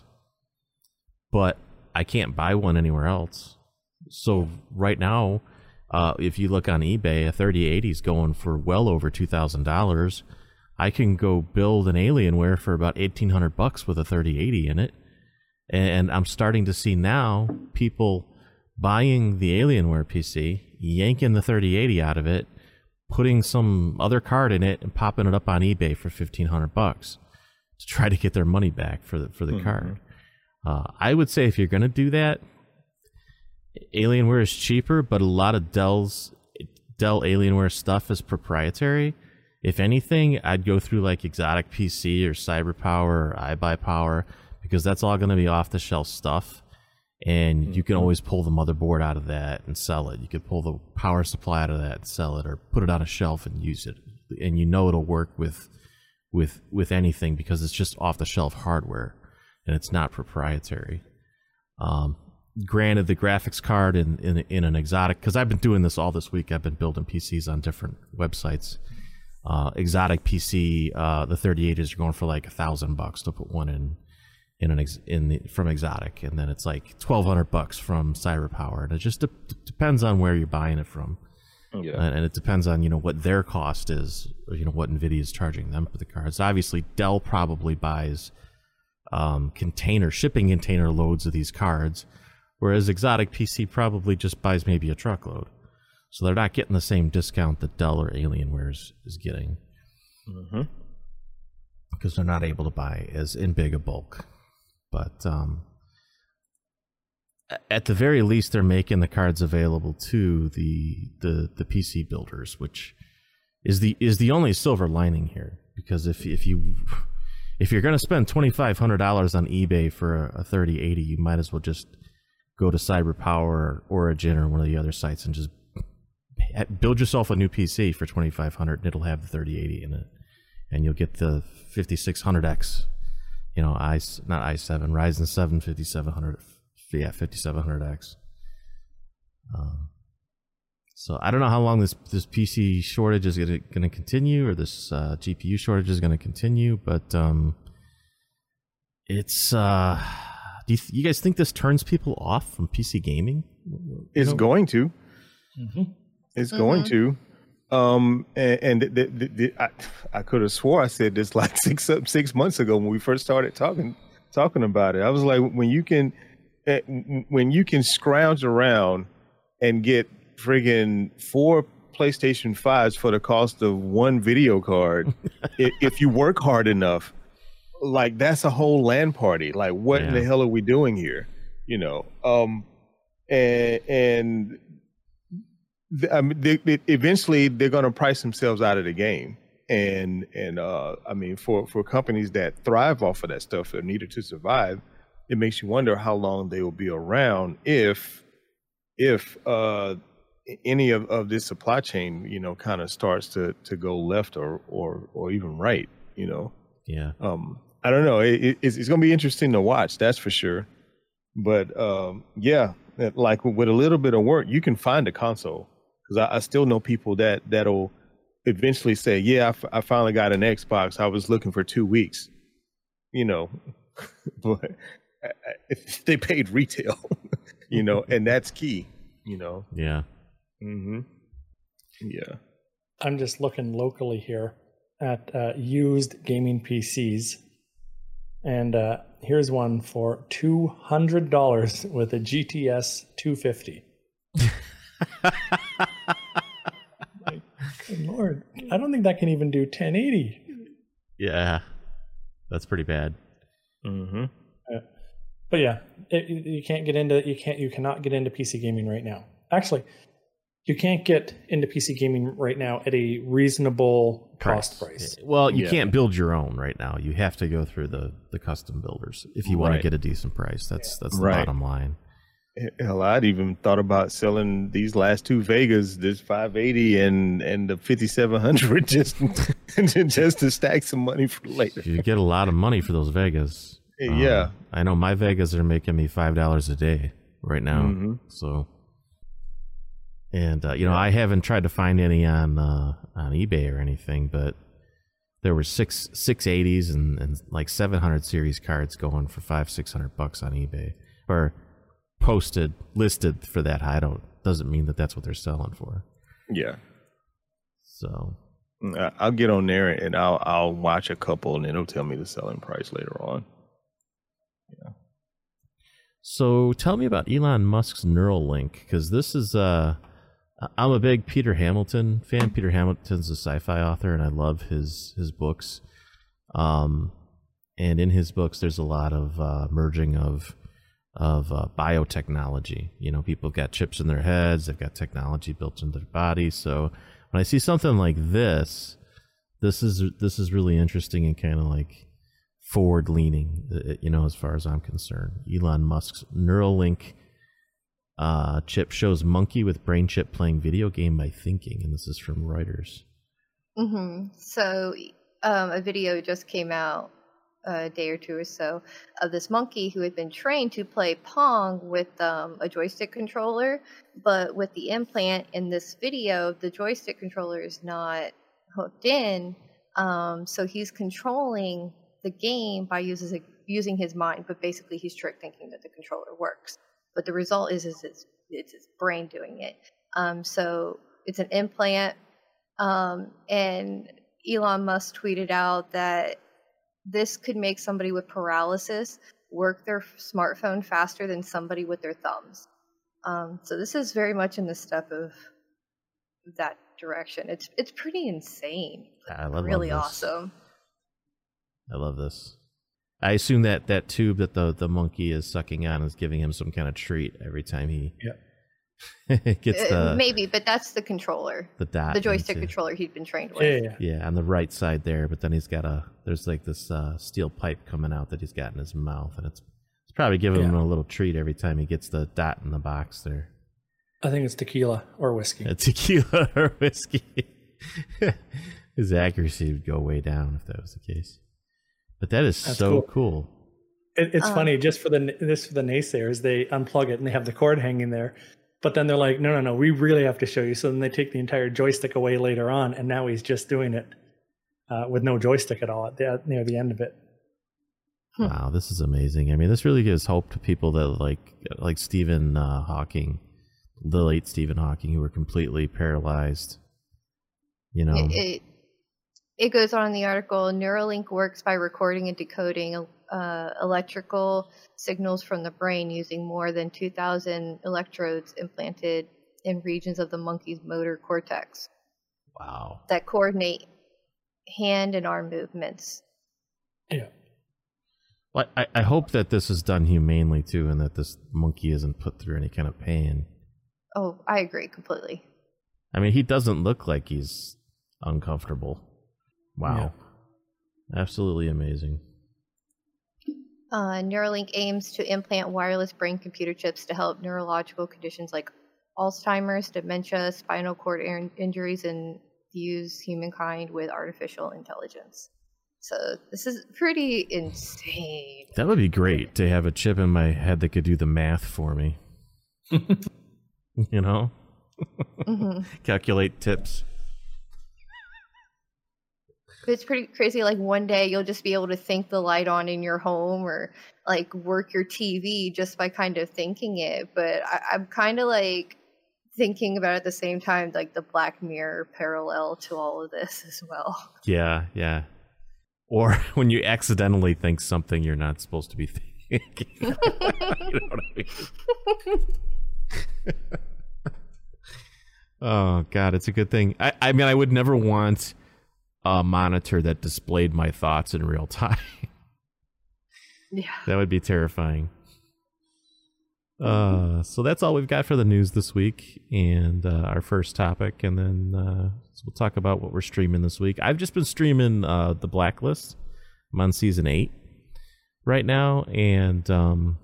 but I can't buy one anywhere else. So right now, uh, if you look on eBay, a thirty eighty is going for well over two thousand dollars. I can go build an Alienware for about eighteen hundred bucks with a thirty eighty in it. And I'm starting to see now people buying the Alienware P C, yanking the thirty eighty out of it, putting some other card in it and popping it up on eBay for fifteen hundred bucks to try to get their money back for the, for the mm-hmm. card. Uh, I would say if you're going to do that, Alienware is cheaper, but a lot of Dell's Dell Alienware stuff is proprietary. If anything, I'd go through like Exotic P C or CyberPower or iBuyPower, because that's all going to be off-the-shelf stuff. And mm-hmm. you can always pull the motherboard out of that and sell it. You could pull the power supply out of that and sell it, or put it on a shelf and use it. And you know it'll work with with with anything because it's just off-the-shelf hardware and it's not proprietary. Um, granted, the graphics card in, in, in an Exotic, because I've been doing this all this week. I've been building P Cs on different websites. Uh, Exotic P C, uh, the thirty eighties are going for like a thousand bucks to put one in. In an ex, in the, from Exotic, and then it's like twelve hundred bucks from CyberPower, and it just de- depends on where you're buying it from. Yeah. And, and it depends on, you know, what their cost is, or, you know, what NVIDIA is charging them for the cards. Obviously, Dell probably buys um, container, shipping container loads of these cards, whereas Exotic P C probably just buys maybe a truckload. So they're not getting the same discount that Dell or Alienware is, is getting. Mm-hmm. Because they're not able to buy as in big a bulk. But um, at the very least, they're making the cards available to the, the the P C builders, which is the is the only silver lining here. Because if if you if you're going to spend twenty-five hundred dollars on eBay for a, a thirty eighty, you might as well just go to CyberPower or Origin or one of the other sites and just build yourself a new P C for twenty-five hundred dollars, and it'll have the thirty eighty in it, and you'll get the fifty-six hundred X, you know, i not i seven, Ryzen seven fifty-seven hundred, yeah, fifty-seven hundred X. Um, so I don't know how long this this P C shortage is going to continue, or this uh, G P U shortage is going to continue, but um, it's. Uh, do you, th- you guys think this turns people off from P C gaming? You It's know? going to. Mm-hmm. It's Mhm. going to. Um, and, and the, the, the, the, I, I could have swore I said this like six six months ago when we first started talking talking about it. I was like, when you can eh, when you can scrounge around and get friggin' four PlayStation fives for the cost of one video card, if, if you work hard enough, like that's a whole LAN party. Like, what in Yeah. the hell are we doing here? You know, um, and and. I mean, they, they, eventually they're going to price themselves out of the game, and and uh, I mean, for, for companies that thrive off of that stuff or needed to survive, it makes you wonder how long they will be around if if uh, any of, of this supply chain, you know, kind of starts to, to go left or, or or even right. You know, Yeah. um, I don't know. It, it, it's it's going to be interesting to watch. That's for sure. But um, yeah, like with a little bit of work, you can find a console. Because I, I still know people that that'll eventually say, "Yeah, I, f- I finally got an Xbox. I was looking for two weeks." You know, but I- I- if they paid retail, you know, and that's key. You know. Yeah. Mm-hmm. Yeah. I'm just looking locally here at uh, used gaming P Cs, and uh, here's one for two hundred dollars with a G T S two fifty. Like, good Lord, I don't think that can even do ten eighty. Yeah. That's pretty bad. Mm-hmm. Uh, but yeah, it, you you can't get into you can't you cannot get into P C gaming right now. Actually, you can't get into P C gaming right now at a reasonable cost price. Well, you Yeah. can't build your own right now. You have to go through the, the custom builders if you want Right. to get a decent price. That's that's the Right. bottom line. Hell, I'd even thought about selling these last two Vegas, this five eighty and and the fifty-seven hundred, just just to stack some money for later. You get a lot of money for those Vegas. Um, Yeah. I know my Vegas are making me five dollars a day right now. Mhm. So, and uh, you know, I haven't tried to find any on uh, on eBay or anything, but there were six six eighties and, and like seven hundred series cards going for five six hundred bucks on eBay, or posted listed for that high. I don't doesn't mean that that's what they're selling for. Yeah. So I- I'll get on there and I'll I'll watch a couple and it'll tell me the selling price later on. So tell me about Elon Musk's Neuralink, because this is uh I'm a big Peter Hamilton fan. Peter Hamilton's a sci-fi author, and I love his his books. Um, and in his books, there's a lot of uh, merging of of uh, biotechnology. You know, people have got chips in their heads, they've got technology built into their bodies. So when I see something like this, this is this is really interesting and kind of like forward leaning, you know, as far as I'm concerned. Elon Musk's Neuralink uh, chip shows monkey with brain chip playing video game by thinking, and this is from Reuters. hmm So, um, a video just came out a day or two or so of this monkey who had been trained to play Pong with um, a joystick controller, but with the implant in this video, the joystick controller is not hooked in. Um, so he's controlling the game by uses, using his mind, but basically he's tricked thinking that the controller works. But the result is, is it's, it's his brain doing it. Um, so It's an implant. Um, and Elon Musk tweeted out that this could make somebody with paralysis work their smartphone faster than somebody with their thumbs. Um, so this is very much in the step of that direction. It's it's pretty insane. I love, really love this. awesome. I love this. I assume that that tube that the, the monkey is sucking on is giving him some kind of treat every time he yeah. gets the... Uh, maybe, but that's the controller. The dot. The joystick into, controller he'd been trained with. Yeah, yeah, yeah, on the right side there, but then he's got a... There's like this uh, steel pipe coming out that he's got in his mouth, and it's, it's probably giving yeah. him a little treat every time he gets the dot in the box there. I think it's tequila or whiskey. A tequila or whiskey. His accuracy would go way down if that was the case. But that is That's so cool. cool. It, it's Um, funny, just for the this for the naysayers, they unplug it and they have the cord hanging there. But then they're like, no, no, no, we really have to show you. So then they take the entire joystick away later on, and now he's just doing it uh, with no joystick at all at the, near the end of it. Hmm. Wow, this is amazing. I mean, this really gives hope to people that like like Stephen uh, Hawking, the late Stephen Hawking, who were completely paralyzed. You know, It, it it goes on in the article. Neuralink works by recording and decoding uh, electrical signals from the brain using more than two thousand electrodes implanted in regions of the monkey's motor cortex wow. that coordinate hand and arm movements. Yeah. Well, I, I hope that this is done humanely too, and that this monkey isn't put through any kind of pain. Oh, I agree completely. I mean, he doesn't look like he's uncomfortable. Wow. Yeah. Absolutely amazing. Uh, Neuralink aims to implant wireless brain computer chips to help neurological conditions like Alzheimer's, dementia, spinal cord in- injuries, and fuse humankind with artificial intelligence. So this is pretty insane. That would be great to have a chip in my head that could do the math for me. You know? Mm-hmm. Calculate tips. It's pretty crazy. Like one day you'll just be able to think the light on in your home or like work your T V just by kind of thinking it. But I, I'm kind of like thinking about it at the same time, like the Black Mirror parallel to all of this as well. Yeah, yeah. Or when you accidentally think something you're not supposed to be thinking. You know what I mean? Oh, God, it's a good thing. I, I mean, I would never want a monitor that displayed my thoughts in real time. Yeah. That would be terrifying. Uh, so that's all we've got for the news this week and uh, our first topic. And then uh, so we'll talk about what we're streaming this week. I've just been streaming uh, The Blacklist. I'm on season eight right now. And um,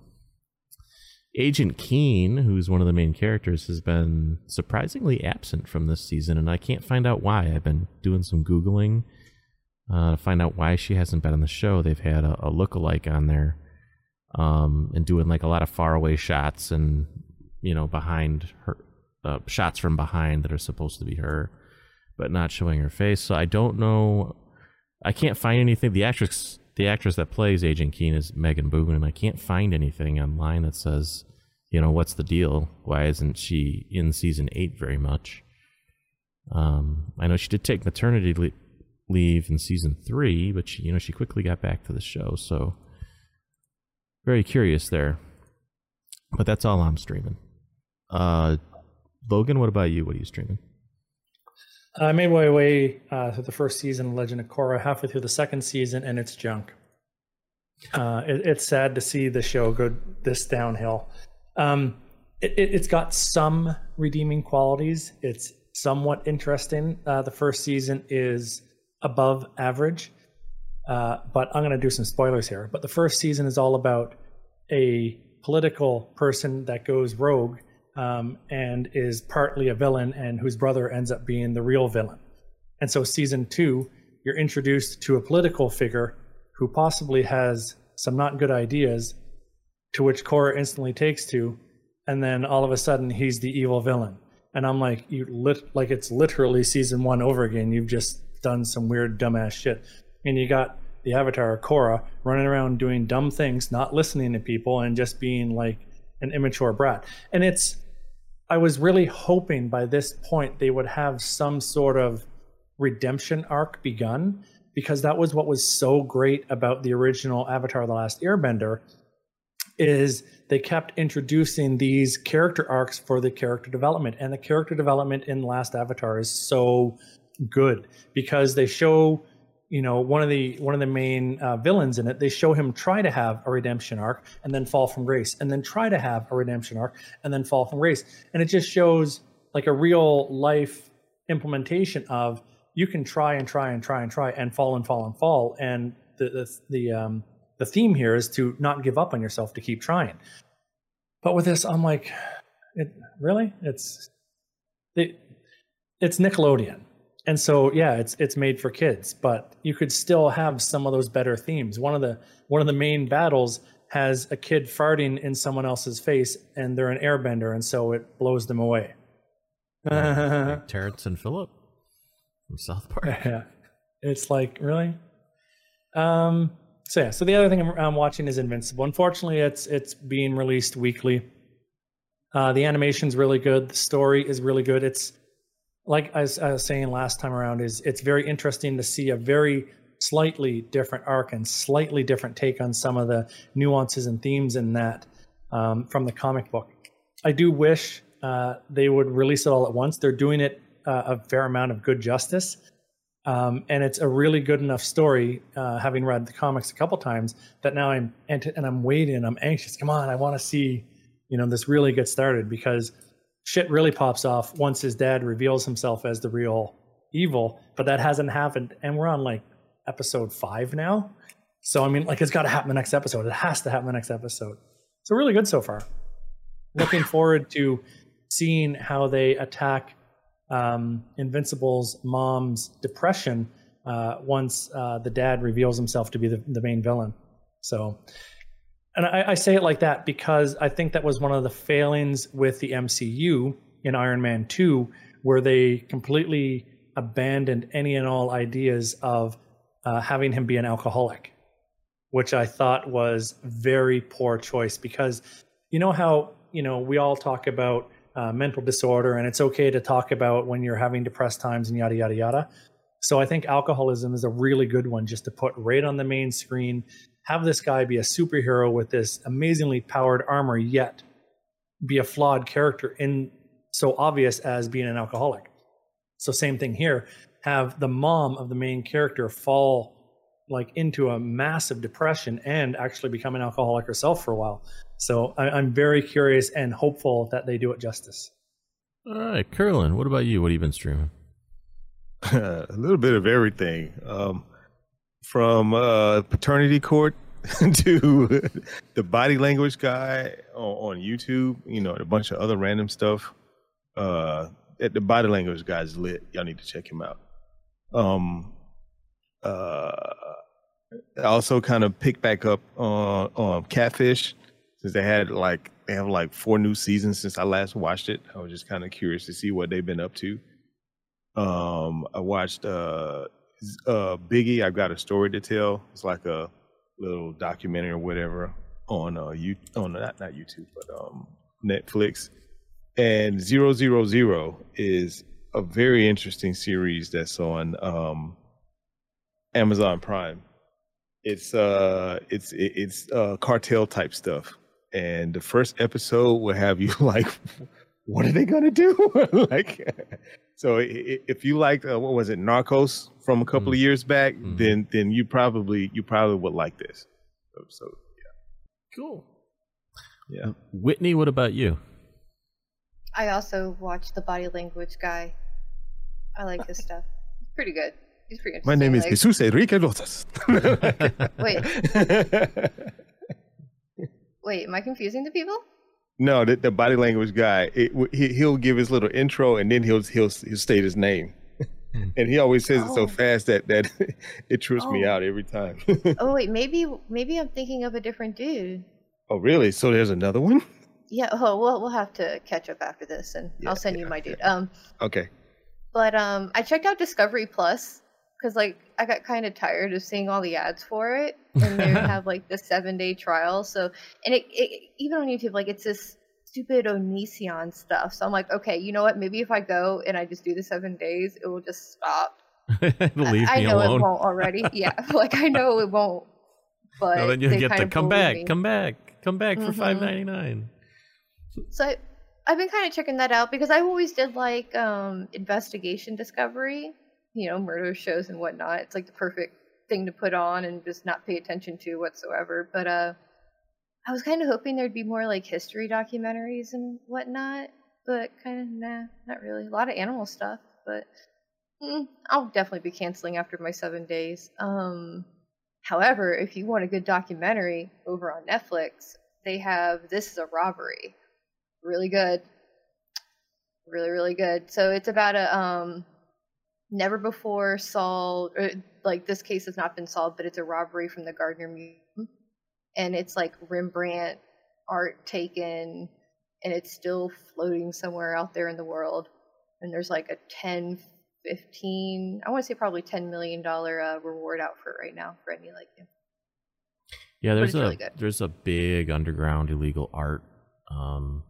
Agent Keen, who's one of the main characters, has been surprisingly absent from this season. And I can't find out why. I've been doing some Googling uh, to find out why she hasn't been on the show. They've had a, a lookalike on there. Um, and doing like a lot of faraway shots and, you know, behind her, uh, shots from behind that are supposed to be her, but not showing her face. So I don't know. I can't find anything. The actress, the actress that plays Agent Keen is Megan Boone, and I can't find anything online that says, you know, what's the deal? Why isn't she in season eight very much? Um, I know she did take maternity le- leave in season three, but she, you know, she quickly got back to the show. So. Very curious there. But that's all I'm streaming. Uh, Logan, what about you? What are you streaming? I made my way uh, through the first season of Legend of Korra, halfway through the second season, and it's junk. Uh, it, it's sad to see the show go this downhill. Um, it, it, it's got some redeeming qualities. It's somewhat interesting. Uh, the first season is above average. Uh, but I'm going to do some spoilers here. But the first season is all about a political person that goes rogue um, and is partly a villain and whose brother ends up being the real villain. And so season two, you're introduced to a political figure who possibly has some not good ideas, to which Korra instantly takes to, and then all of a sudden he's the evil villain. And I'm like, you lit like it's literally season one over again. You've just done some weird dumbass shit. And you got the avatar Korra running around doing dumb things, not listening to people, and just being like an immature brat. And it's, I was really hoping by this point they would have some sort of redemption arc begun, because that was what was so great about the original Avatar: The Last Airbender, is they kept introducing these character arcs for the character development. And the character development in Last Avatar is so good, because they show, you know, one of the one of the main uh, villains in it, they show him try to have a redemption arc and then fall from grace, and then try to have a redemption arc and then fall from grace. And it just shows like a real life implementation of, you can try and try and try and try and fall and fall and fall. And the the, the um the theme here is to not give up on yourself, to keep trying. But with this, I'm like, it really? It's it, it's Nickelodeon. And so, yeah, it's it's made for kids, but you could still have some of those better themes. One of the one of the main battles has a kid farting in someone else's face, and they're an airbender, and so it blows them away. Like Terrence and Phillip from South Park. Yeah, it's like, really. Um. So yeah. So the other thing I'm, I'm watching is Invincible. Unfortunately, it's it's being released weekly. Uh, the animation's really good. The story is really good. It's like I was, I was saying last time around, is it's very interesting to see a very slightly different arc and slightly different take on some of the nuances and themes in that um, from the comic book. I do wish uh, they would release it all at once. They're doing it uh, a fair amount of good justice. Um, and it's a really good enough story, uh, having read the comics a couple times, that now I'm, and, and I'm waiting, I'm anxious. Come on, I want to see, you know, this really get started, because shit really pops off once his dad reveals himself as the real evil, but that hasn't happened. And we're on like episode five now. So, I mean, like, it's got to happen the next episode. It has to happen the next episode. So really good so far. Looking forward to seeing how they attack um, Invincible's mom's depression uh, once uh, the dad reveals himself to be the, the main villain. So, and I, I say it like that because I think that was one of the failings with the M C U in Iron Man two, where they completely abandoned any and all ideas of uh, having him be an alcoholic, which I thought was very poor choice. Because you know how, you know, we all talk about uh, mental disorder, and it's okay to talk about when you're having depressed times and yada, yada, yada. So I think alcoholism is a really good one just to put right on the main screen. Have this guy be a superhero with this amazingly powered armor, yet be a flawed character in so obvious as being an alcoholic. So same thing here. Have the mom of the main character fall like into a massive depression and actually become an alcoholic herself for a while. So I, I'm very curious and hopeful that they do it justice. All right, Curlin, what about you? What have you been streaming? A little bit of everything. Um, from uh, Paternity Court to the Body Language Guy on, on YouTube, you know, and a bunch of other random stuff. Uh, the Body Language Guy's lit. Y'all need to check him out. Um, uh, I also kind of picked back up on, on Catfish, since they had like they have like four new seasons since I last watched it. I was just kind of curious to see what they've been up to. Um, I watched uh, uh, Biggie, I've Got a Story to Tell. It's like a little documentary or whatever on uh, you on not not YouTube but um, Netflix. And Zero Zero Zero is a very interesting series that's on um, Amazon Prime. It's uh, it's it's uh, cartel type stuff, and the first episode will have you like, what are they gonna do? Like, so if you liked uh, what was it, Narcos from a couple mm. of years back, mm. then then you probably you probably would like this. So, so yeah, cool. Yeah, Whitney, what about you? I also watched The Body Language Guy. I like his stuff. It's pretty good. He's pretty interesting. My name is like... Jesus Enrique Lozas. Wait. Wait, am I confusing the people? No, the, the Body Language Guy. It, he, he'll give his little intro and then he'll he'll he'll state his name, and he always says oh. it so fast that that it trips oh. me out every time. Oh wait, maybe maybe I'm thinking of a different dude. Oh really? So there's another one? Yeah. Oh, we'll we'll have to catch up after this, and yeah, I'll send yeah, you my dude. Um. Okay. But um, I checked out Discovery Plus because like I got kind of tired of seeing all the ads for it, and they have like the seven day trial. So and it, it even on YouTube, like it's this stupid Onision stuff. So I'm like, okay, you know what? Maybe if I go and I just do the seven days, it will just stop. Leave I, me I know alone. it won't already. Yeah, like I know it won't. But no, then you they get kind to of come bullied back, me. come back, come back for Mhm. five ninety nine. So I, I've been kind of checking that out because I always did like um, investigation discovery, you know, murder shows and whatnot. It's like the perfect thing to put on and just not pay attention to whatsoever. But uh, I was kind of hoping there'd be more like history documentaries and whatnot, but kind of nah, not really. A lot of animal stuff, but mm, I'll definitely be canceling after my seven days. Um, however, if you want a good documentary over on Netflix, they have This Is a Robbery. Really good. Really, really good. So it's about a um never before solved, or, like this case has not been solved, but it's a robbery from the Gardner Museum. And it's like Rembrandt art taken, and it's still floating somewhere out there in the world. And there's like a ten, fifteen, I want to say probably ten million dollars uh, reward out for it right now for any like it. Yeah, there's it's a really good. there's a big underground illegal art, um,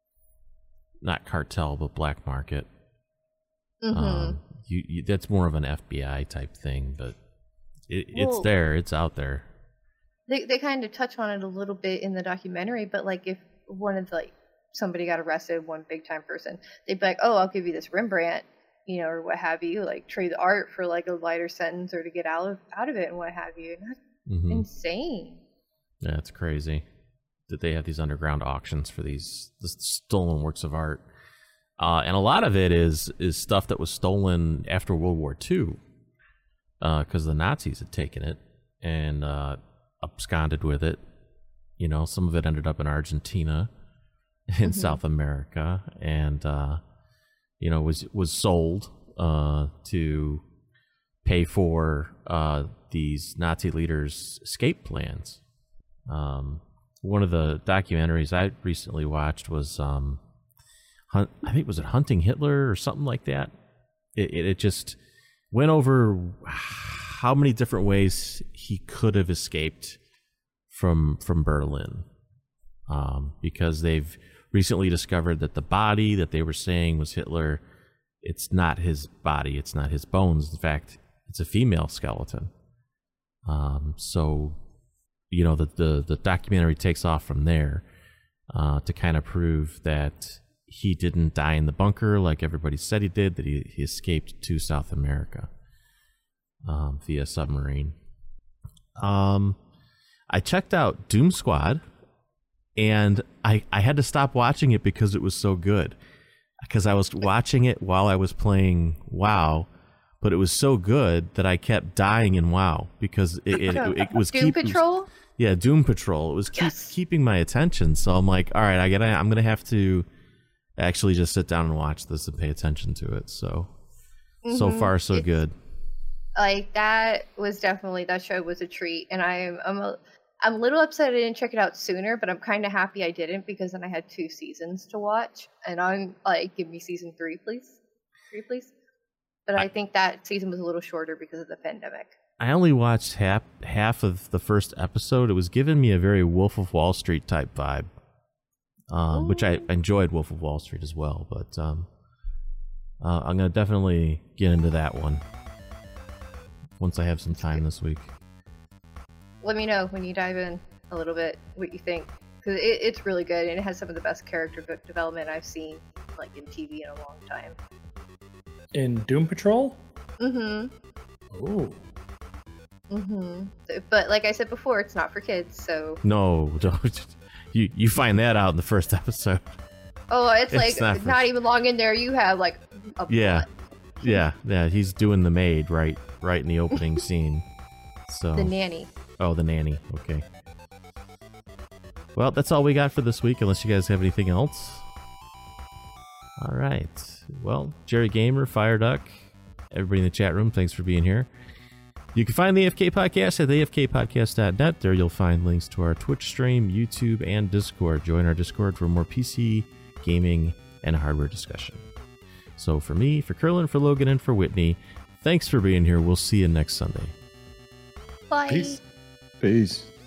not cartel but black market. Mm-hmm. Um, you, you that's more of an F B I type thing, but it, it's Well- there, it's out there. They they kind of touch on it a little bit in the documentary, but like if one of the, like somebody got arrested, one big time person, they'd be like, "Oh, I'll give you this Rembrandt, you know, or what have you, like trade the art for like a lighter sentence or to get out of out of it and what have you." And that's Mhm. insane. Yeah, it's crazy that they have these underground auctions for these this stolen works of art, uh, and a lot of it is is stuff that was stolen after World War Two, because the Nazis had taken it and uh, absconded with it. You know, some of it ended up in Argentina, in Mhm. South America, and uh, you know was was sold uh, to pay for uh, these Nazi leaders' escape plans. Um, one of the documentaries I recently watched was, um, Hunt, I think, was it Hunting Hitler or something like that? It, it, it just went over how many different ways he could have escaped from from Berlin, um, because they've recently discovered that the body that they were saying was Hitler, it's not his body, it's not his bones. In fact, it's a female skeleton. Um, so, you know, the, the, the documentary takes off from there uh, to kind of prove that he didn't die in the bunker like everybody said he did, that he, he escaped to South America um, via submarine. Um, I checked out Doom Squad, and I, I had to stop watching it because it was so good. Because I was watching it while I was playing WoW, but it was so good that I kept dying in WoW because it, it, it, it was Doom keep, Patrol? Yeah, Doom Patrol. It was keep, Yes. keeping my attention. So I'm like, all right, I gotta, I'm gonna have to actually just sit down and watch this and pay attention to it. So, so Mhm. far so It's- good. Like that was definitely, that show was a treat, and I'm I'm a, I'm a little upset I didn't check it out sooner, but I'm kind of happy I didn't because then I had two seasons to watch, and I'm like, give me season three, please, three, please. But I think that season was a little shorter because of the pandemic. I only watched half half of the first episode. It was giving me a very Wolf of Wall Street type vibe, um, which I enjoyed Wolf of Wall Street as well. But um, uh, I'm gonna definitely get into that one once I have some time this week. Let me know when you dive in a little bit what you think, because it, it's really good and it has some of the best character v- development I've seen like in T V in a long time. In Doom Patrol? Mm-hmm. Oh. Mm-hmm. But like I said before, it's not for kids, so No, don't. You you find that out in the first episode. oh, it's, It's like not not, for- even long in there. You have like a Yeah, butt. yeah, yeah. He's doing the maid right, right in the opening scene. So The nanny. oh, the nanny. Okay. Well, that's all we got for this week. Unless you guys have anything else. All right. Well, Jerry Gamer, Fireduck, everybody in the chat room, thanks for being here. You can find the A F K Podcast at A F K podcast dot net. There you'll find links to our Twitch stream, YouTube, and Discord. Join our Discord for more P C, gaming, and hardware discussion. So for me, for Curlin, for Logan, and for Whitney, thanks for being here. We'll see you next Sunday. Bye. Peace. Peace.